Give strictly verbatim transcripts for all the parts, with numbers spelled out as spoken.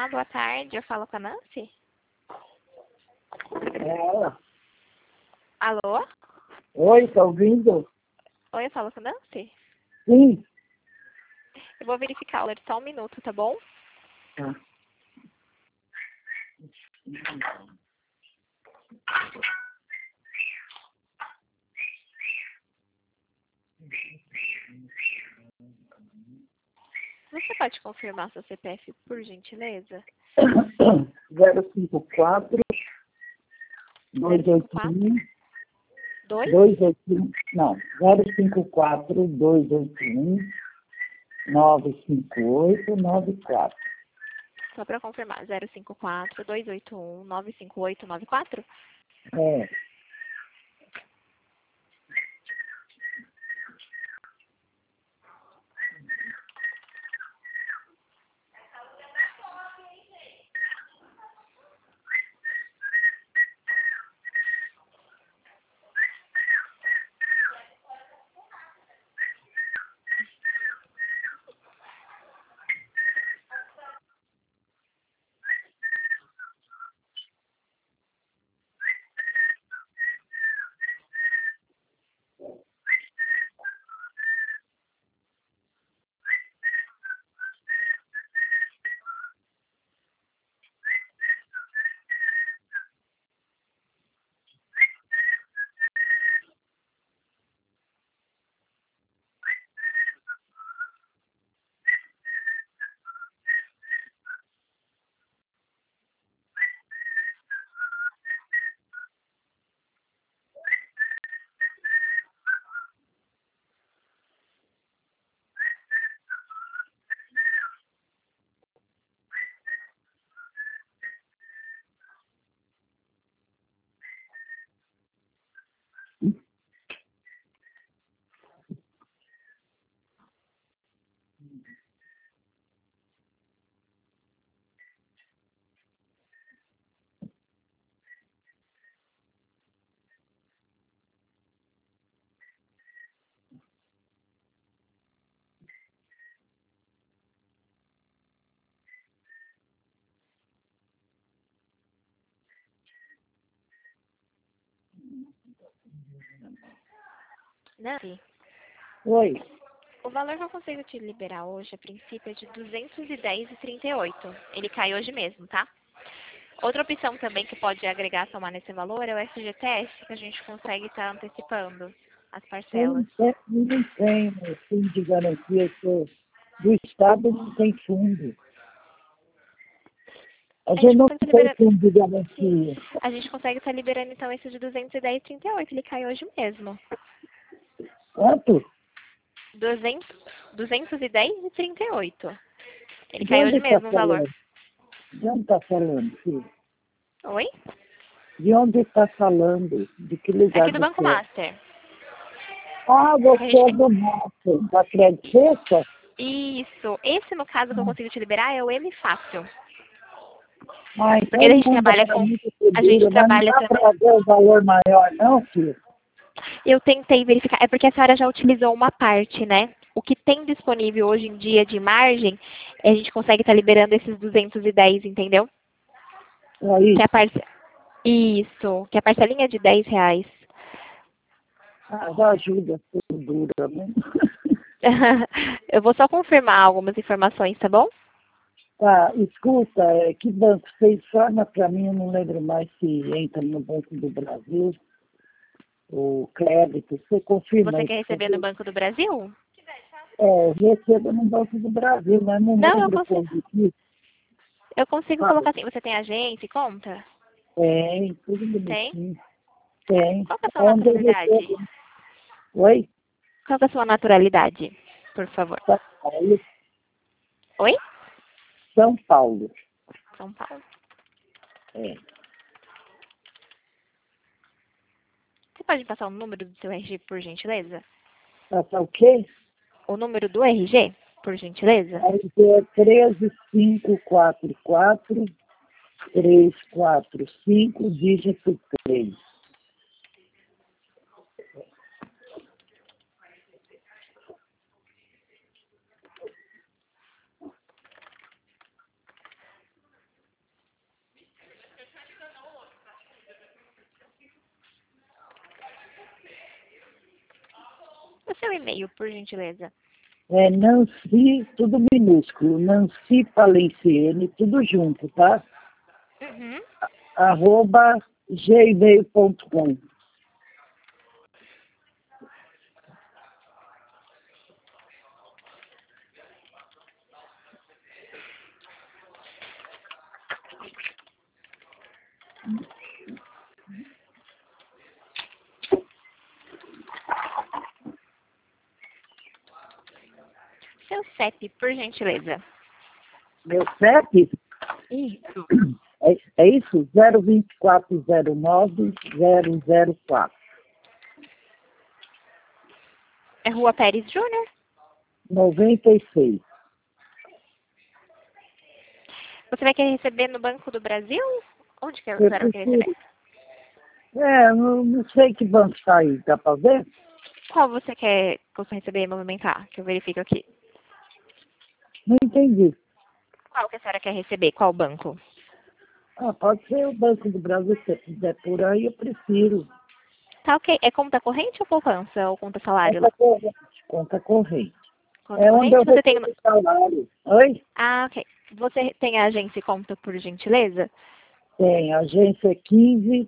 Olá, boa tarde. Eu falo com a Nancy? É ela. Alô? Oi, tá ouvindo? Oi, eu falo com a Nancy? Sim. Eu vou verificar, olha, só um minuto, tá bom? Tá. Você pode confirmar seu C P F, por gentileza? zero cinco quatro, dois oito um, Dois? dois oito um, não, zero cinco quatro, dois oito um, nove cinco oito, nove quatro. Só para confirmar, zero cinco quatro, dois oito um, nove cinco oito nove quatro? É. Nancy, Oi. o valor que eu consigo te liberar hoje, a princípio, é de duzentos e dez e trinta e oito. Ele cai hoje mesmo, tá? Outra opção também que pode agregar, somar nesse valor, é o F G T S, que a gente consegue estar antecipando as Eu não parcelas. tenho, eu não tenho fundo de garantia que do Estado não tem fundo. A A gente gente não consegue estar tem liberando. fundo de Sim, garantia. a gente consegue estar liberando então esse de duzentos e dez e trinta e oito. Ele cai hoje mesmo. Quanto? duzentos, duzentos e dez e trinta e oito. Ele De cai onde hoje está mesmo o valor. falando? De onde está falando, filho? Oi? De onde está falando? De que lugar Aqui do Banco você é? Master. Ah, A você gente é tem... do Mato, da Crédito Sexta? Isso. Esse, no caso, que eu consigo te liberar é o M Fácil. Ah, Porque então a gente manda trabalha para com... mim que A gente segura, mas não trabalha dá também... para ver o valor maior não, filho? Eu tentei verificar. É porque a senhora já utilizou uma parte, né? O que tem disponível hoje em dia de margem, a gente consegue estar liberando esses duzentos e dez, entendeu? Aí, Que é a parce... Isso. Que é a parcelinha de dez reais. ah, já ajuda, segura, né? Eu vou só confirmar algumas informações, tá bom? Tá, escuta, é, que banco você informa para mim, eu não lembro mais se entra no Banco do Brasil, o crédito, você confirma Você aí, quer por receber no favor? Banco do Brasil? É, recebo no Banco do Brasil, mas não Não, eu lembro consigo. quando que. Eu consigo Fala. colocar assim. Você tem agência e conta? Tem, tudo Tem? bonitinho. Tem. Qual que é a sua Onde eu naturalidade? recebo? Oi? Qual que é a sua naturalidade, por favor? São Paulo. Oi? São Paulo. São Paulo. É. Você pode me passar o número do seu R G, por gentileza? Passa o quê? O número do R G, por gentileza? Aí é treze cinco quatro quatro três quatro cinco, dígito três. e-mail, por gentileza? É Nancy, tudo minúsculo, Nancy Palenciene, tudo junto, tá? Uhum. Arroba gmail ponto com. Seu C E P, por gentileza. Meu C E P Isso. é, é isso? zero dois quatro zero nove zero zero quatro. É Rua Pérez Júnior? noventa e seis. Você vai querer receber no Banco do Brasil? Onde que a Eu senhora vai querer prefiro. receber? É, não, não sei que banco está aí, dá para ver? Qual você quer que eu receber e movimentar? Que eu verifico aqui. Não entendi. Qual que a senhora quer receber? Qual banco? Ah, pode ser o Banco do Brasil, se você quiser por aí, eu prefiro. Tá ok. É conta corrente ou poupança? Ou conta salário lá? Conta corrente. Conta corrente. Conta É onde eu corrente? Você tem... recebo o salário. Oi? Ah, ok. Você tem a agência e conta, por gentileza? Tem, agência quinze,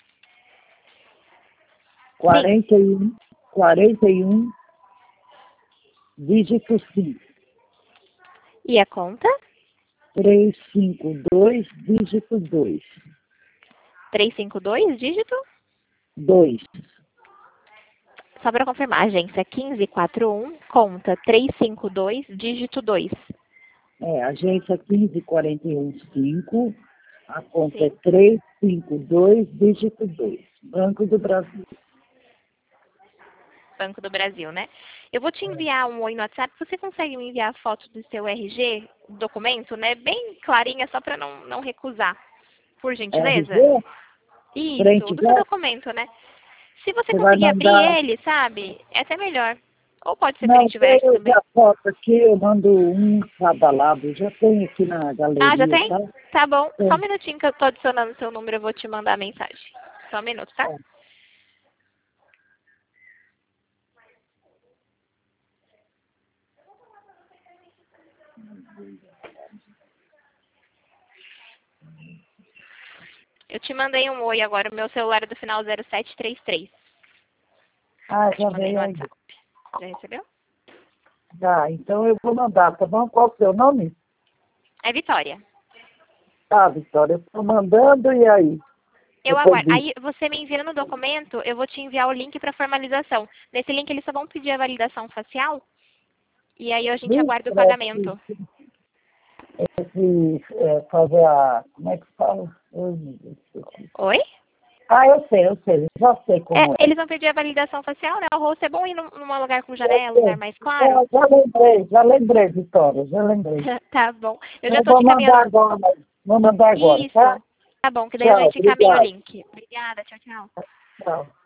Sim. quarenta e um, quarenta e um, dígito cinco. E a conta? trezentos e cinquenta e dois, dígito dois. trezentos e cinquenta e dois, dígito? dois. Só para confirmar, agência quinze quarenta e um, conta trezentos e cinquenta e dois, dígito dois. É, agência quinze, quarenta e um, cinco. A conta é Sim. trezentos e cinquenta e dois, dígito dois. Banco do Brasil. Banco do Brasil, né? Eu vou te enviar um oi no WhatsApp. Você consegue me enviar a foto do seu R G, documento, né? Bem clarinha, só para não, não recusar. Por gentileza? R G, frente Isso, e do seu verso. documento, né? Se você Você vai conseguir abrir mandar. ele, sabe? É até melhor. Ou pode ser Não, frente e verso eu também. já foto aqui, eu mando um cada lado. Eu já tenho aqui na Ah, já galeria, tem? tá? Tá bom. Só um Tem. minutinho que eu tô adicionando seu número, eu vou te mandar a mensagem. Só um minuto, tá? É. Eu te mandei um oi agora, o meu celular é do final zero sete três três. Ah, Te já mandei no veio aí. WhatsApp. Já recebeu? Tá, então eu vou mandar, tá bom? Qual o seu nome? É Vitória. Tá, Vitória, eu tô mandando e aí? Eu Depois aguardo. disso. Aí você me envia no documento, eu vou te enviar o link para formalização. Nesse link eles só vão pedir a validação facial e aí a gente Vixe, aguarda o esse, pagamento. esse, é, fazer a. Como é que fala? Ai, meu Deus, esqueci. Oi? Ah, eu sei, eu sei, já sei É, como é. eles vão pedir a validação facial, né? O rosto é bom ir num, num lugar com Eu janela, lugar sei. mais É, claro. já lembrei, já lembrei, Vitória, já lembrei. Tá bom. Eu já Eu tô vou te mandar caminhando. agora, vou mandar agora, tá? Isso. Tá bom, que daí eu já Tchau, te caminho o obrigado. link. Obrigada, tchau, tchau. Tchau.